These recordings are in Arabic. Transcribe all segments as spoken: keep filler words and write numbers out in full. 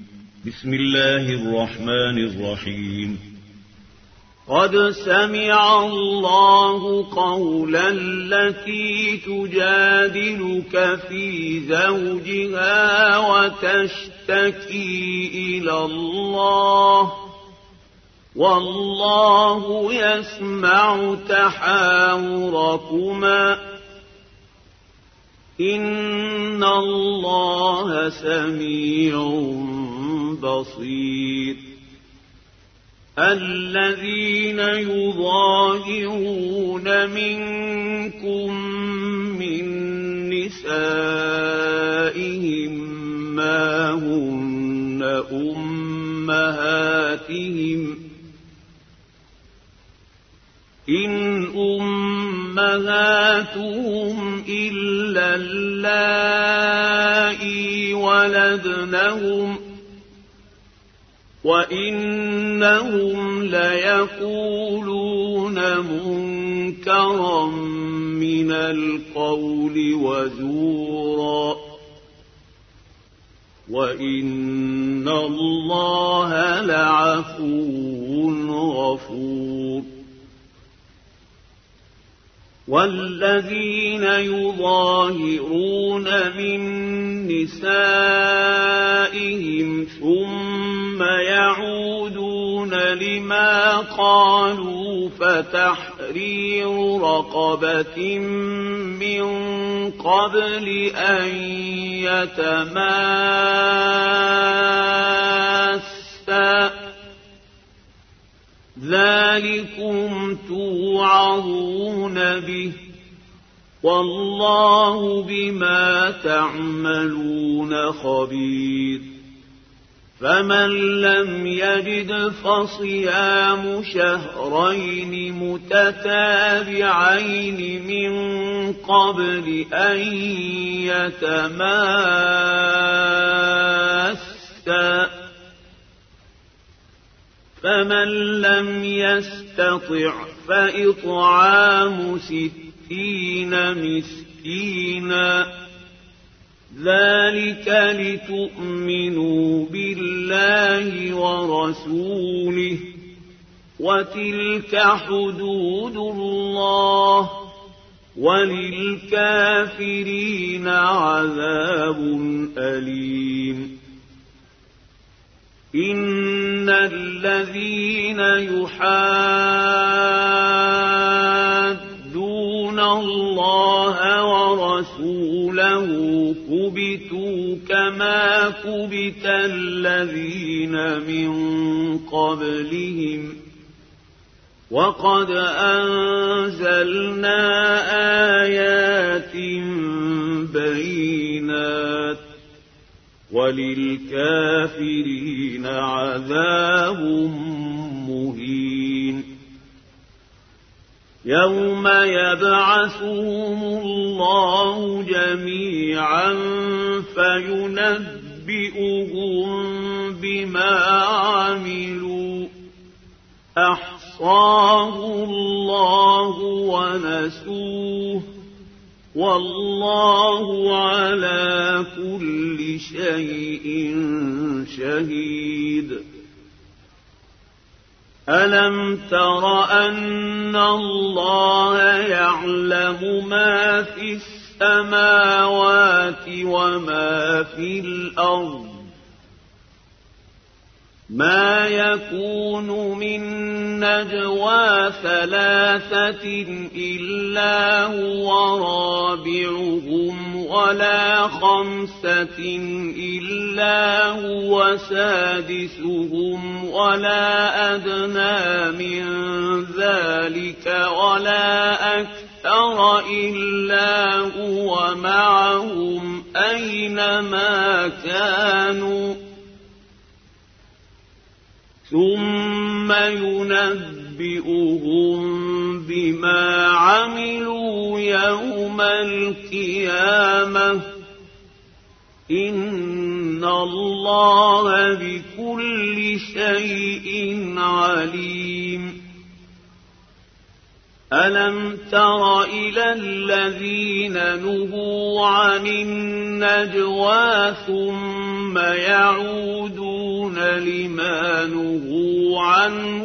بسم الله الرحمن الرحيم. قد سمع الله قول التي تجادلك في زوجها وتشتكي إلى الله والله يسمع تحاوركما إن الله سميع بصير. الذين يظاهرون منكم من نسائهم ما هن أمهاتهم إن أمهاتهم إلا اللائي ولدنهم وإنهم ليقولون منكرا من القول وزورا وإن الله لعفو غفور. والذين يظاهرون من نسائهم ثم يعودون لما قالوا فتحرير رقبة من قبل أن يتماسا ذلكم توعظون به والله بما تعملون خبير. فمن لم يجد فصيام شهرين متتابعين من قبل أن يتماسا فمن لم يستطع فإطعام ستين مسكينا ذلك لتؤمنوا بالله ورسوله وتلك حدود الله وللكافرين عذاب أليم. إن الذين يحادون الله ورسوله كبتوا كما كبت الذين من قبلهم وقد أنزلنا آيات بينات وللكافرين عذاب مهين. يوم يبعثهم الله جميعا فينبئهم بما عملوا أحصاه الله ونسوه والله على كل شيء شهيد. ألم تر أن الله يعلم ما في السماوات وما في الأرض ما يكون من نجوى ثلاثة إلا هو رابعهم ولا خمسة إلا هو سادسهم ولا أدنى من ذلك ولا أكثر إلا هو معهم أينما كانوا ثم ينبئهم بما عملوا يوم القيامة إن الله بكل شيء عليم. ألم تر إلى الذين نهوا عن النجوى ثم يعودون لما نهوا عنه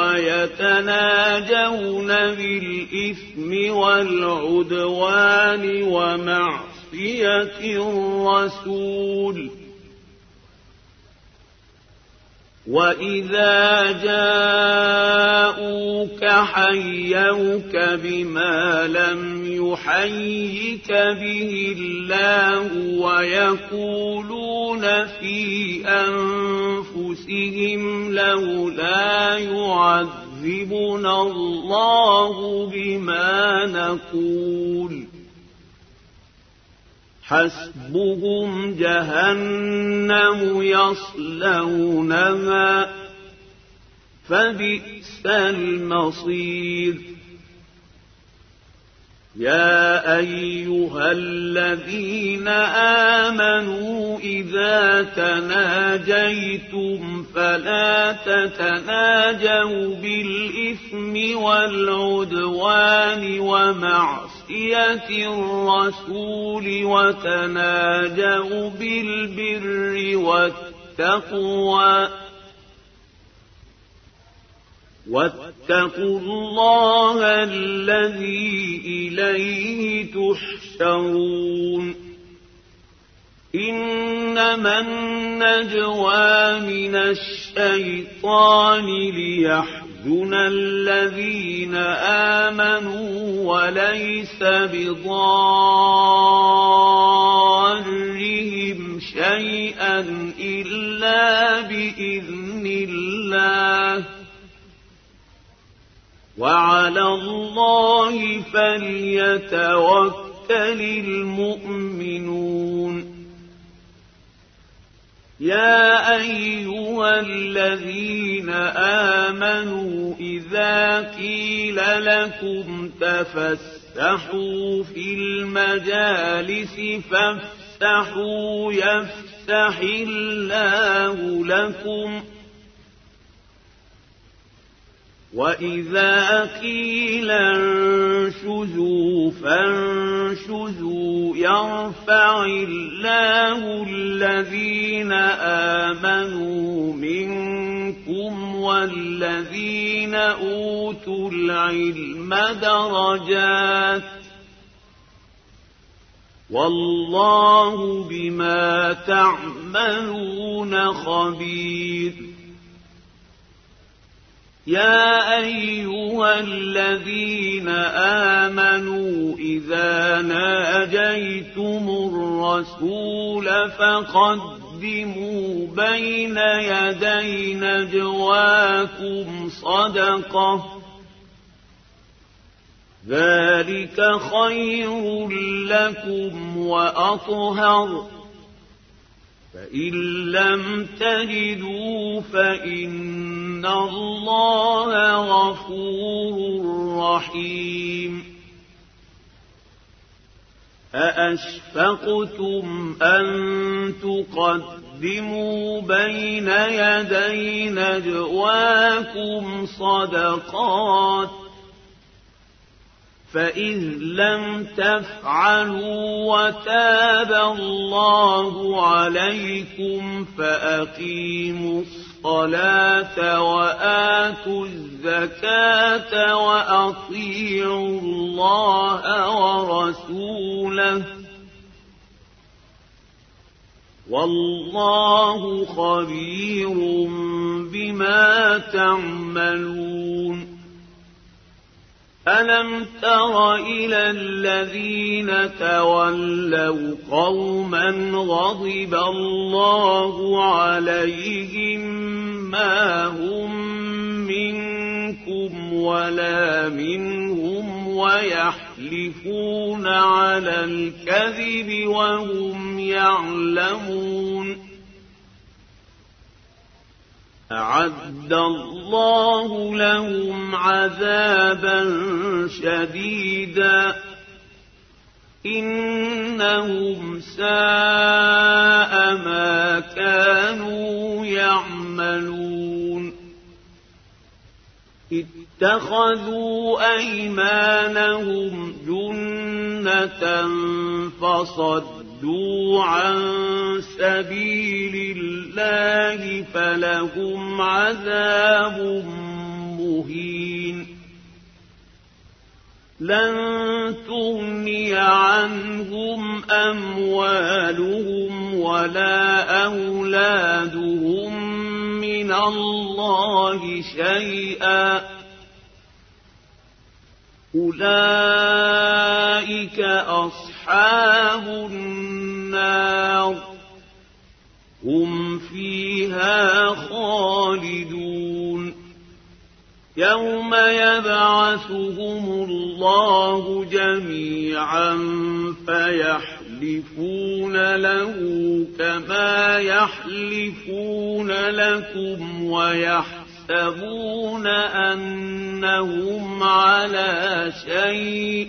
ويتناجون بالإثم والعدوان ومعصية الرسول وإذا جاءوك حيوك بما لم يحيك به الله ويقولون في أنفسهم لولا يعذبنا الله بما نقول حسبهم جهنم يصلونها فبئس المصير يا أيها الذين آمنوا إذا تناجيتم فلا تتناجوا بالإثم والعدوان ومعصية الرسول وتناجوا بالبر والتقوى واتقوا الله الذي إليه تحشرون إنما النجوى من الشيطان ليحزن الذين آمنوا وليس بضارهم شيئا إلا بإذن الله وعلى الله فليتوكل المؤمنون يا أيها الذين آمنوا إذا قيل لكم تفسحوا في المجالس فافسحوا يفسح الله لكم وإذا قيل انشزوا فانشزوا يرفع الله الذين آمنوا منكم والذين أوتوا العلم درجات والله بما تعملون خبير يا أيها الذين آمنوا إذا ناجيتم الرسول فقدموا بين يدي نجواكم صدقة ذلك خير لكم وأطهر فإن لم تجدوا فإن الله غفور رحيم أأشفقتم أن تقدموا بين يدي نجواكم صدقات فإذ لم تفعلوا وتاب الله عليكم فأقيموا الصلاة وآتوا الزكاة وأطيعوا الله ورسوله والله خبير بما تعملون ألم تر إلى الذين تولوا قوما غضب الله عليهم ما هم منكم ولا منهم ويحلفون على الكذب وهم يعلمون أعد الله لهم عذابا شديدا إنهم ساء ما كانوا يعملون اتخذوا أيمانهم جنة فصدوا وَصَدُّوا عَن سَبِيلِ اللَّهِ فَلَهُمْ عَذَابٌ مُّهِينٌ لَّن تُغْنِيَ عَنْهُمْ أَمْوَالُهُمْ وَلَا أَوْلَادُهُم مِّنَ اللَّهِ شَيْئًا ۖ أُولَٰئِكَ أَصْحَابُ النَّارِ ۖ هُمْ فِيهَا خَالِدُونَ يَوْمَ يَبْعَثُهُمُ اللَّهُ جَمِيعًا فَيَحْلِفُونَ لَهُ كَمَا يَحْلِفُونَ لَكُمْ وَيَحْسَبُونَ أَنَّهُمْ عَلَىٰ شَيْءٍ ۚ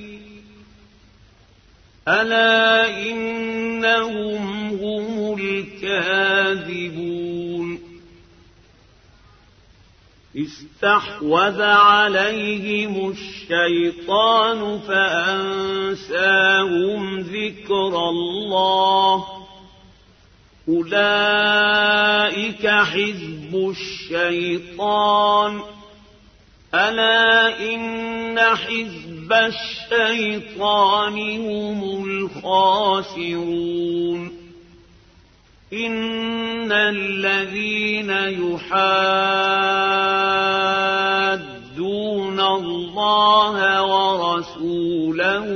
أَلَا إِنَّهُمْ هُمُ الْكَاذِبُونَ اسْتَحْوَذَ عَلَيْهِمُ الشَّيْطَانُ فَأَنسَاهُمْ ذِكْرَ اللَّهِ ۚ أُولَٰئِكَ حِزْبُ الشَّيْطَانِ ۚ أَلَا إِنَّ حِزْبَ الشَّيْطَانِ هُمُ الْخَاسِرُونَ إِنَّ الَّذِينَ يُحَادُّونَ اللَّهَ وَرَسُولَهُ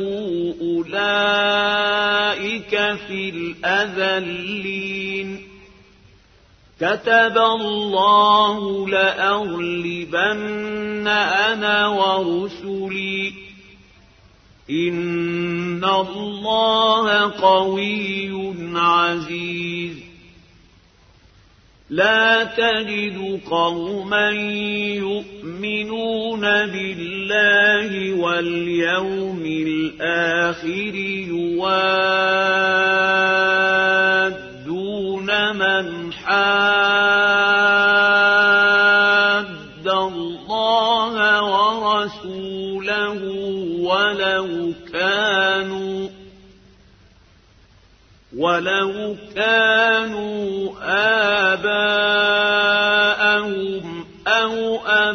أُولَٰئِكَ فِي الْأَذَلِّينَ كَتَبَ اللَّهُ لَأَغْلِبَنَّ أَنَا وَرُسُلِي ۚ إِنَّ اللَّهَ قَوِيٌّ عَزِيزٌ لا تجد قوما يؤمنون بالله واليوم الآخر يوادون من حاد الله ورسوله ولو كانوا ولو كانوا آباءهم أو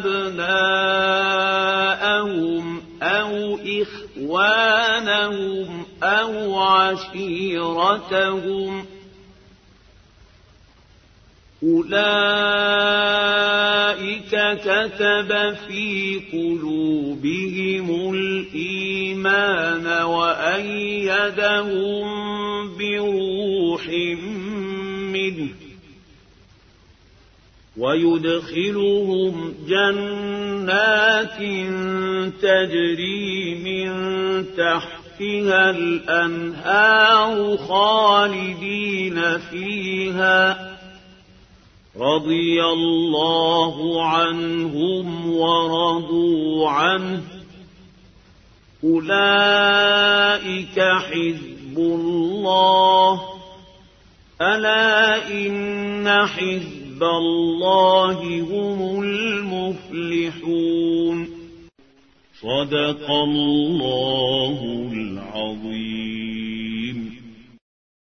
أبناءهم أو إخوانهم أو عشيرتهم أولئك كتب في قلوبهم الإيمان وأيدهم بروح منه ويدخلهم جنات تجري من تحتها الأنهار خالدين فيها رضي الله عنهم ورضوا عنه أولئك حزب الله ألا إن حزب الله هم المفلحون صدق الله العظيم.